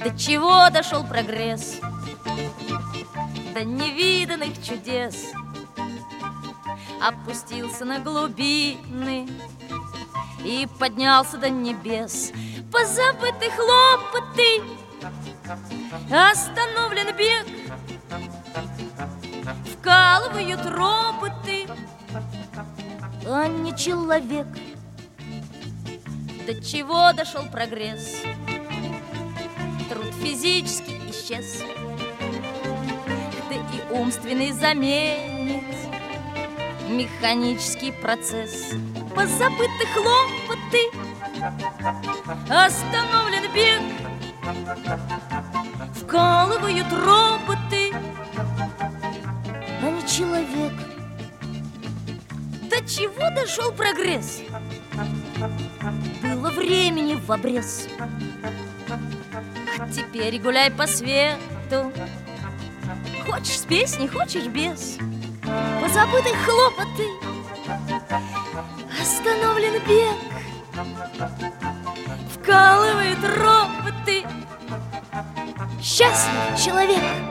До чего дошел прогресс, до невиданных чудес. Опустился на глубины и поднялся до небес. Позабыты хлопоты, остановлен бег, вкалывают роботы, а не человек. До чего дошел прогресс, труд физически исчез, да и умственный заменит механический процесс. Позабыты хлопоты, остановлен бег, вкалывают роботы, а не человек. До чего дошел прогресс? Было времени в обрез, а теперь гуляй по свету. Хочешь с песней, хочешь без. Позабыты хлопоты, остановлен бег, вкалывают роботы. Счастлив человек.